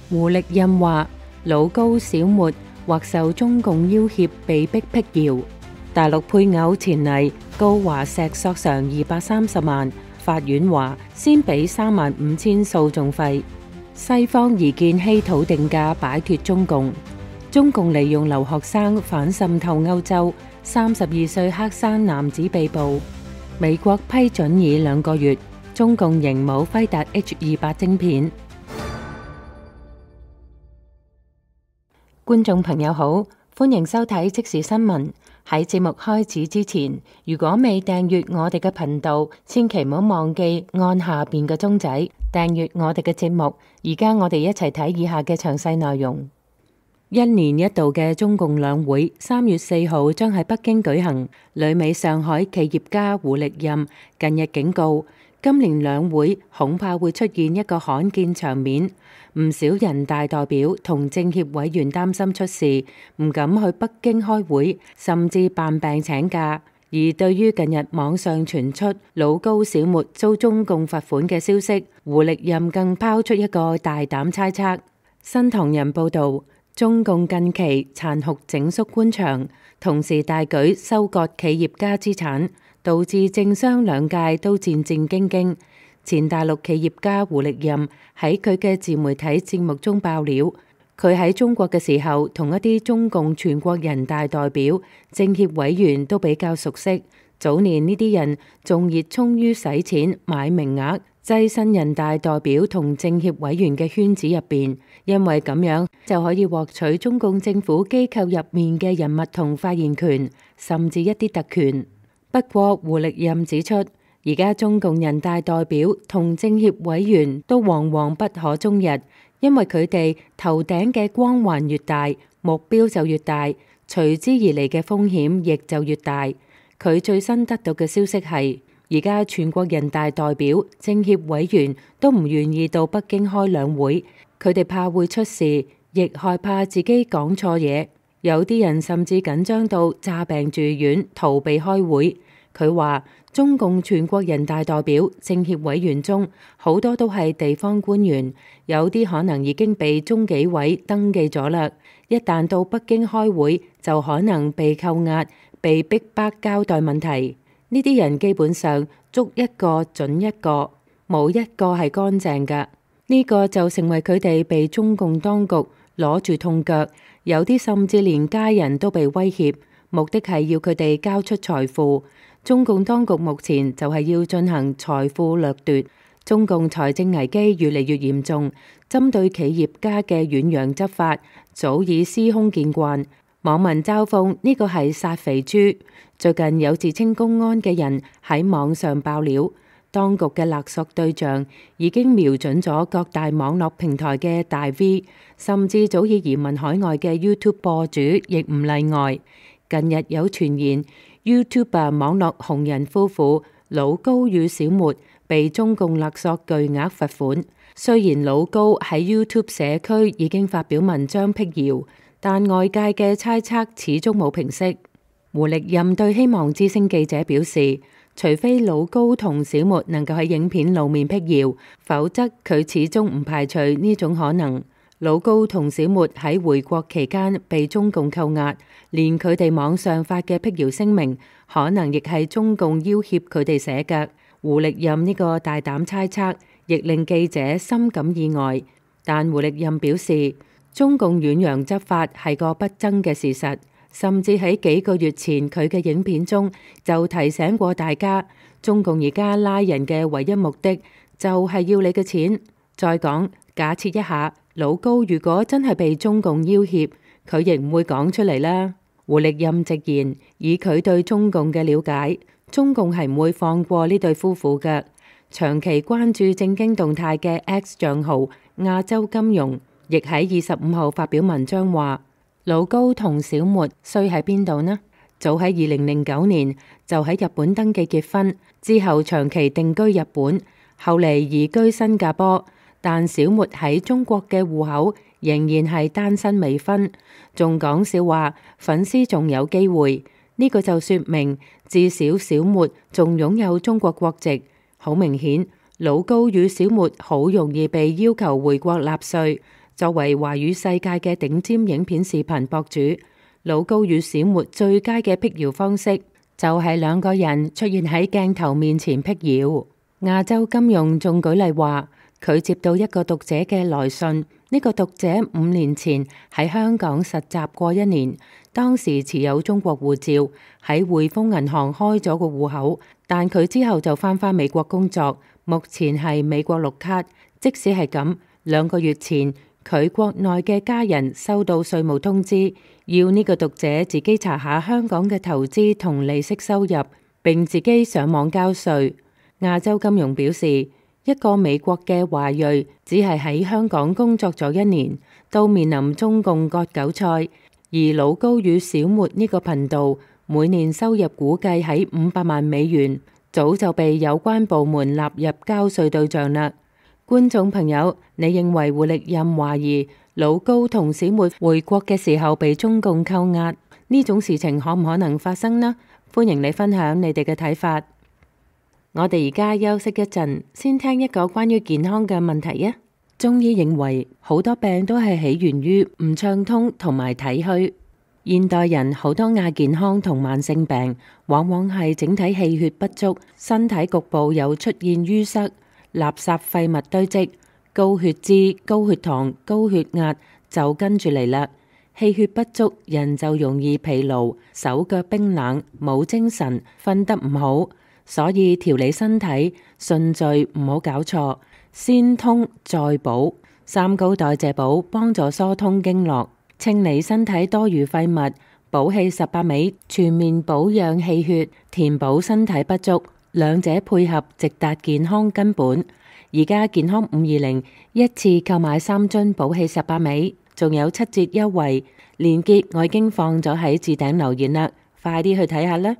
胡力任話：老高、小沫或受中共要挾被逼辟謠。大陸配偶前泥告華碩索償230萬，法院話先俾35000訴訟費。西方擬建稀土定價擺脫中共。中共利用留學生反滲透歐洲，32歲黑山男子被捕。美國批准以2個月，中共仍冇輝達 H28 晶片。觀眾朋友好，歡迎收睇即時新聞。喺節目開始之前，如果未訂閱我哋嘅頻道，千祈唔好忘記按下邊嘅鐘仔訂閱我哋嘅節目。而家我哋一齊睇以下嘅詳細內容。1年一度嘅中共兩會3月4號將喺北京舉行。旅美上海企業家胡力任近日警告，今年兩會恐怕會出現一個罕見場面，唔少人大代表同政協委員擔心出事，唔敢去北京開會，甚至扮病請假。而對於近日網上傳出老高、小沫遭中共罰款嘅消息，胡力任更拋出一個大膽猜測。新唐人報導，中共近期殘酷整肅官場，同時大舉收割企業家資產，導致政商兩界都戰戰兢兢。前大陸企業家胡力任喺佢嘅自媒體節目中爆料，佢喺中國嘅時候同一啲中共全國人大代表、政協委員都比較熟悉。早年呢啲人仲熱衷於使錢買名額，躋身人大代表同政協委員嘅圈子入邊，因為咁樣就可以獲取中共政府機構入面嘅人物同發言權，甚至一啲特權。不過胡力任指出，而家中共人大代表同政協委員都惶惶不可終日，因為佢哋頭頂嘅光環越大，目標就越大，隨之而嚟嘅風險亦就越大。佢最新得到嘅消息係，而家全國人大代表、政協委員都唔願意到北京開兩會，佢哋怕會出事，亦害怕自己講錯嘢。有啲人甚至緊張到詐病住院，逃避開會。佢話中共全國人大代表、政協委員中好多都係地方官員，有啲可能已經被中紀委登記咗啦。一旦到北京開會，就可能被扣押，被逼迫交代問題。呢啲人基本上捉一個準一個，冇一個係乾淨㗎。呢個就成為佢哋被中共當局攞住痛腳，有啲甚至連家人都被威脅，目的係要佢哋交出財富。中共當局目前就係要進行財富掠奪。中共財政危機越嚟越嚴重，針對企業家嘅遠洋執法早已司空見慣。網民嘲諷呢個係殺肥豬。最近有自稱公安嘅人喺網上爆料，當局嘅勒索對象已經瞄準咗各大網絡平台嘅大 V， 甚至早已移民海外嘅 YouTube 播主亦唔例外。近日有傳言，YouTuber 網絡紅人夫婦老高與小沫被中共勒索巨額罰款。雖然老高喺 YouTube 社區已經發表文章闢謠，但外界嘅猜測始終冇平息。胡力任對希望之聲記者表示，除非老高同小沫能夠喺影片露面闢謠，否則佢始終唔排除呢種可能。老高同小沫喺回國期間被中共扣押，連佢哋網上發嘅闢謠聲明，可能亦係中共要挾佢哋寫嘅。胡力任呢個大膽猜測，亦令記者深感意外。但胡力任表示，中共遠洋執法係個不爭嘅事實，甚至喺幾個月前佢嘅影片中就提醒過大家，中共而家拉人嘅唯一目的就係要你嘅錢。再講，假設一下，老高如果真係被中共要挾，佢亦唔會講出嚟啦。胡力任直言，以佢對中共嘅了解，中共係唔會放過呢對夫婦嘅。長期關注政經動態嘅 X 賬號亞洲金融亦喺25號發表文章話，老高同小沫衰喺邊度呢？早喺2009年就喺日本登記結婚，之後長期定居日本，後嚟移居新加坡。但小沫喺中國嘅戶口仍然係單身未婚，仲講笑話粉絲仲有機會。呢個就說明至少小沫仲擁有中國國籍。好明顯，老高與小沫好容易被要求回國納稅。 作為華語世界嘅頂尖影片視頻博主，老高與小沫最佳嘅闢謠方式就係兩個人出現喺鏡頭面前闢謠。亞洲金融仲舉例話，佢接到一個讀者嘅來信，呢個讀者5年前喺香港實習過1年，當時持有中國護照，喺匯豐銀行開咗個戶口，但佢之後就返美國工作，目前係美國綠卡。即使係咁，2個月前佢國內嘅家人收到稅務通知，要呢個讀者自己查下香港嘅投資同利息收入，並自己上網交稅。亞洲金融表示，一個美國嘅華裔只係喺香港工作咗1年，都面臨中共割韭菜，而老高與小沫呢個頻道每年收入估計喺500萬美元，早就被有關部門納入交稅對象啦。觀眾朋友，你認為胡力任懷疑老高同小沫回國嘅時候被中共扣押，呢種事情可唔可能發生呢？歡迎你分享你哋嘅睇法。我哋而家休息一陣，先聽一個關於健康嘅問題啊。中醫認為好多病都係起源於唔暢通同埋體虛。現代人好多亞健康同慢性病，往往係整體氣血不足，身體局部有出現淤塞、垃圾廢物堆積、高血脂、高血糖、高血壓就跟住嚟啦。氣血不足，人就容易疲勞、手腳冰冷、冇精神、瞓得唔好。所以調理身體順序唔好搞錯，先通再補。三高代謝補幫助疏通經絡，清理身體多餘廢物，補氣18味，全面保養氣血，填補身體不足，兩者配合直達健康根本。而家健康520一次購買3樽補氣18味，仲有7折優惠，鏈接我已經放咗喺置頂留言啦，快啲去睇下啦。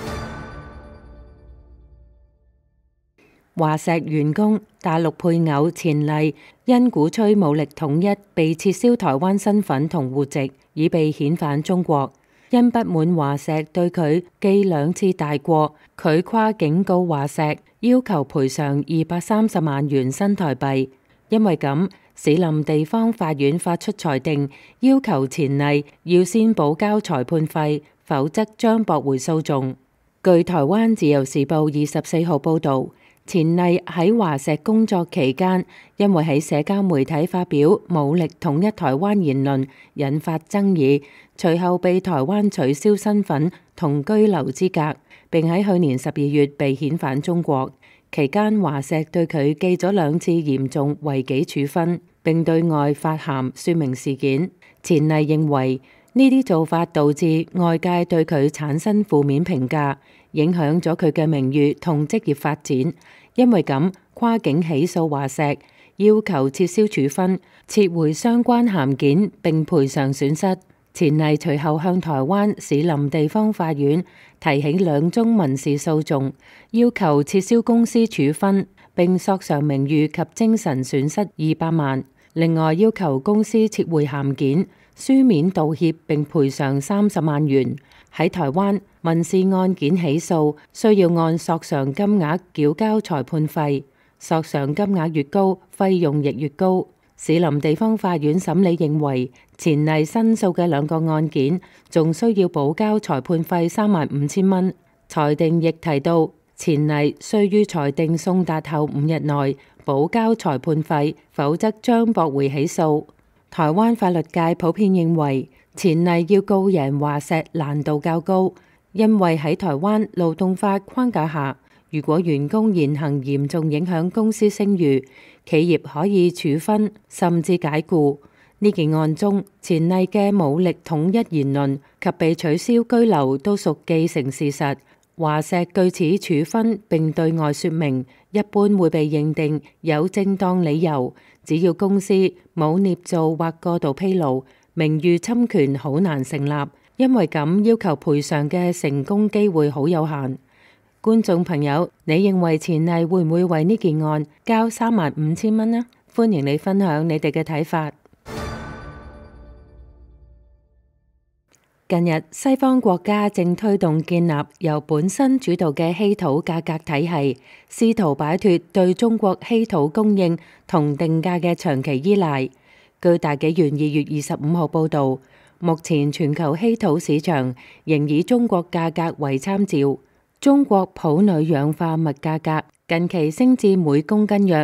華碩員工大陸配偶錢麗因鼓吹武力統一，被撤銷台灣身份同戶籍，已被遣返中國。因不滿華碩對佢記2次大過，佢跨境告華碩，要求賠償230萬元新台幣。因為咁，士林地方法院發出裁定，要求錢麗要先補交裁判費，否則將駁回訴訟。據台灣自由時報24號報導，錢麗喺華碩工作期間，因為喺社交媒體發表武力統一台灣言論，引發爭議，隨後被台灣取消身份同居留資格，並喺去年12月被遣返中國。期間，華碩對佢記咗2次嚴重違紀處分，並對外發函說明事件。錢麗認為呢啲做法導致外界對佢產生負面評價，影響咗佢嘅名譽同職業發展。因為咁，跨境起訴華碩，要求撤銷處分、撤回相關函件並賠償損失。錢麗隨後向台灣士林地方法院提起2宗民事訴訟，要求撤銷公司處分並索償名譽及精神損失200萬。另外要求公司撤回函件、書面道歉並賠償30萬元。喺台灣，民事案件起訴需要按索償金額繳交裁判費，索償金額越高，費用亦越高。士林地方法院審理認為，錢麗申訴嘅2個案件仲需要補交裁判費35000蚊。裁定亦提到，錢麗需於裁定送達後5日內補交裁判費，否則將駁回起訴。台灣法律界普遍認為，錢麗要告贏華碩難度較高，因為喺台灣勞動法框架下，如果員工言行嚴重影響公司聲譽，企業可以處分甚至解僱。呢件案中，錢麗嘅武力統一言論及被取消居留都屬既成事實。華碩據此處分並對外說明，一般會被認定有正當理由，只要公司冇捏造或過度披露，名譽侵權好難成立。因為咁，要求賠償嘅成功機會好有限。觀眾朋友，你認為錢麗會唔會為呢件案交35000蚊呢？歡迎你分享你哋嘅睇法。近日，西方國家正推動建立由本身主導嘅稀土價格體系，試圖擺脫對中國稀土供應同定價嘅長期依賴。 據大紀元2月25號報導，目前全球稀土市場仍以中國價格為參照。中國普鋁氧化物價格近期升至每公斤約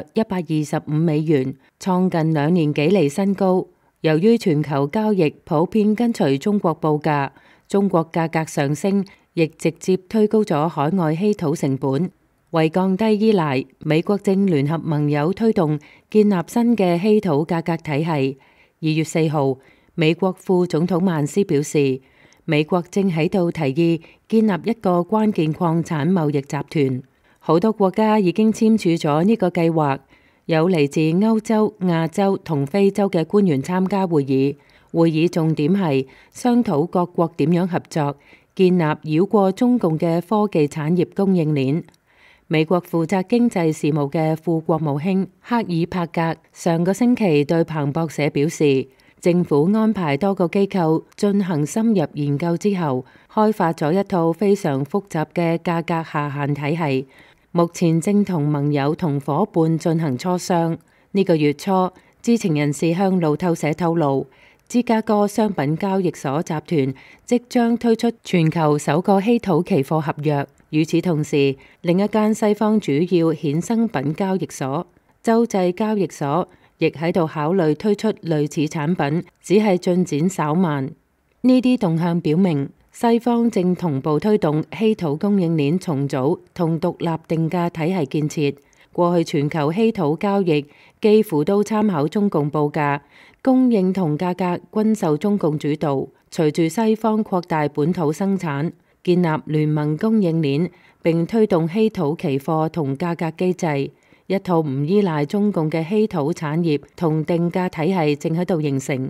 $125，創近2年幾嚟新高。由於全球交易普遍跟隨中國報價，中國價格上升亦直接推高咗海外稀土成本。為降低依賴，美國正聯合盟友推動建立新嘅稀土價格體系。2月4號，美國副總統曼斯表示，美國正喺度提議建立一個關鍵礦產貿易集團，好多國家已經簽署咗呢個計劃，有嚟自歐洲、亞洲同非洲嘅官員參加會議。會議重點係商討各國點樣合作，建立繞過中共嘅科技產業供應鏈。美國負責經濟事務嘅副國務卿克爾帕格上個星期對彭博社表示，政府安排多個機構進行深入研究之後，開發咗一套非常複雜嘅價格下限體系，目前正同盟友同夥伴進行磋商。呢個月初，知情人士向路透社透露，芝加哥商品交易所集團即將推出全球首個稀土期貨合約。與此同時，另一間西方主要衍生品交易所洲際交易所亦喺度考慮推出類似產品，只係進展稍慢。呢啲動向表明，西方正同步推動稀土供應鏈重組同獨立定價體系建設。過去全球稀土交易幾乎都參考中共報價，供應同價格均受中共主導。隨住西方擴大本土生產，建立聯盟供應鏈，並推動稀土期貨同價格機制，一套唔依賴中共嘅稀土產業同定價體系正喺度形成。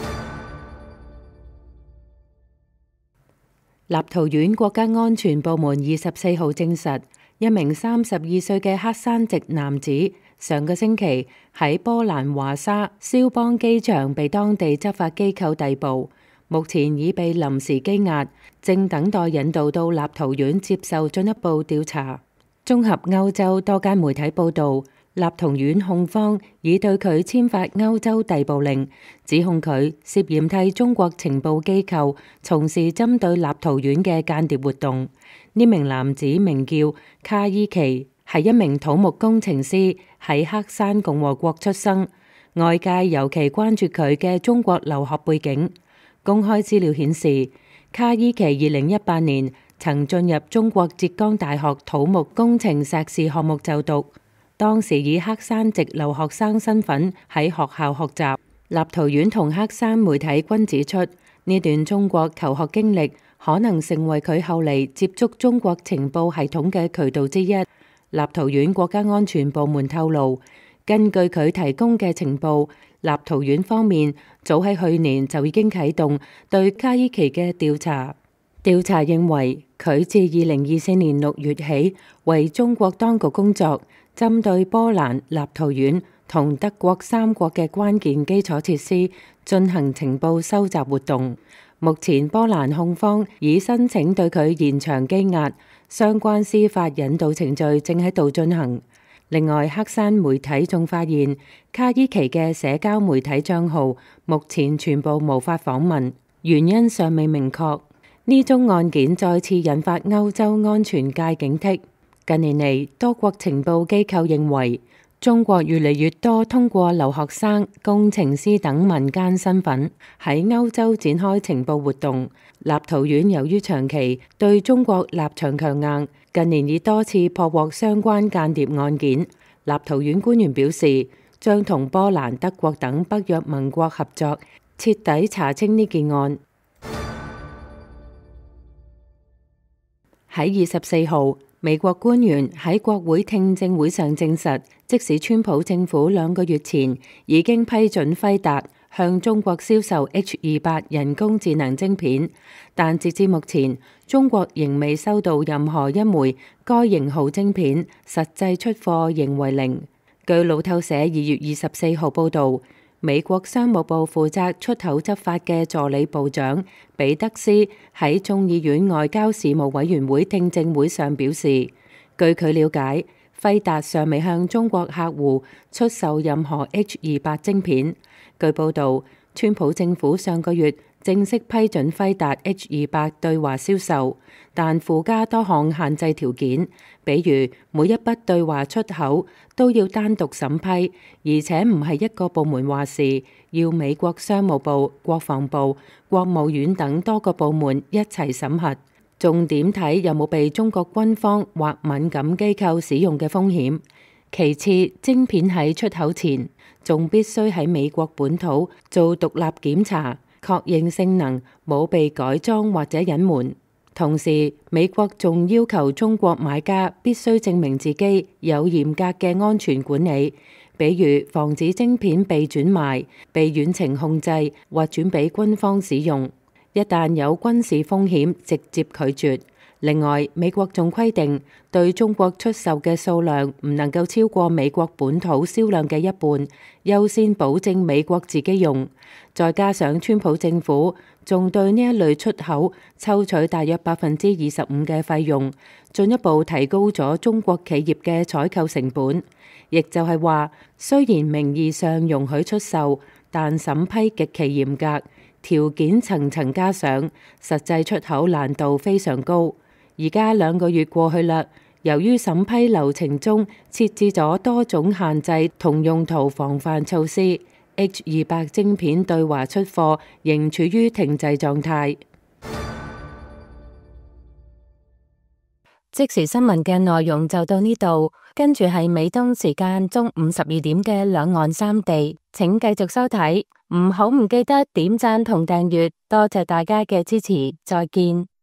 立陶宛國家安全部門24號證實，一名32歲嘅黑山籍男子上個星期喺波蘭華沙肖邦機場被當地執法機構逮捕。目前已被臨時羈押，正等待引渡到立陶宛接受進一步調查。綜合歐洲多間媒體報導，立陶宛控方已對佢簽發歐洲逮捕令，指控佢涉嫌替中國情報機構從事針對立陶宛嘅間諜活動。呢名男子名叫卡伊奇，係一名土木工程師，喺黑山共和國出生。外界尤其關注佢嘅中國留學背景。公開資料顯示，卡伊奇2018年曾進入中國浙江大學土木工程碩士項目就讀，當時以黑山籍留學生身份喺學校學習。立陶宛同黑山媒體均指出，呢段中國求學經歷可能成為佢後嚟接觸中國情報系統嘅渠道之一。立陶宛國家安全部門透露，根據佢提供嘅情報，立陶宛方面早喺去年就已經啟動對卡伊奇嘅調查。調查認為，佢自2024年6月起為中國當局工作，針對波蘭、立陶宛同德國三國嘅關鍵基礎設施進行情報收集活動。目前波蘭控方已申請對佢延長羈押，相關司法引渡程序正喺度進行。另外，黑山媒體仲發現卡伊奇嘅社交媒體賬號目前全部無法訪問，原因尚未明確。呢宗案件再次引發歐洲安全界警惕。近年嚟，多國情報機構認為中國越嚟越多通過留學生、工程師等民間身份喺歐洲展開情報活動。立陶宛由於長期對中國立場強硬，近年已多次破獲相關間諜案件。立陶宛官員表示，將同波蘭、德國等北約盟國合作，徹底查清呢件案。喺24號，美國官員喺國會聽證會上證實，即使川普政府2個月前已經批准輝達向中國銷售 H28 人工智能晶片，但截至目前，中國仍未收到任何一枚該型號晶片，實際出貨仍為零。據路透社2月24號報導，美國商務部負責出口執法嘅助理部長彼得斯喺眾議院外交事務委員會聽證會上表示，據佢了解， 輝達尚未向中國客戶出售任何 H28 晶片。據報導，川普政府上個月正式批准輝達 H28對華銷售，但附加多項限制條件，比如每一筆對華出口都要單獨審批，而且唔係一個部門話事，要美國商務部、國防部、國務院等多個部門一齊審核。重點睇有冇被中國軍方或敏感機構使用嘅風險。其次，晶片喺出口前仲必須喺美國本土做獨立檢查，確認性能冇被改裝或者隱瞞。同時，美國仲要求中國買家必須證明自己有嚴格嘅安全管理，比如防止晶片被轉賣、被遠程控制或轉俾軍方使用。一旦有軍事風險，直接拒絕。另外，美國仲規定對中國出售嘅數量唔能夠超過美國本土銷量嘅一半，優先保證美國自己用。再加上川普政府仲對呢一類出口抽取大約25%嘅費用，進一步提高咗中國企業嘅採購成本。亦就係話，雖然名義上容許出售，但審批極其嚴格，條件層層加上，實際出口難度非常高。而家2個月過去啦，由於審批流程中設置咗多種限制同用途防範措施，H28晶片對華出貨仍處於停滯狀態。即時新聞嘅內容就到呢度，跟住係美東時間中午12點嘅兩岸三地，請繼續收睇，唔記得點讚同訂閱，多謝大家嘅支持，再見。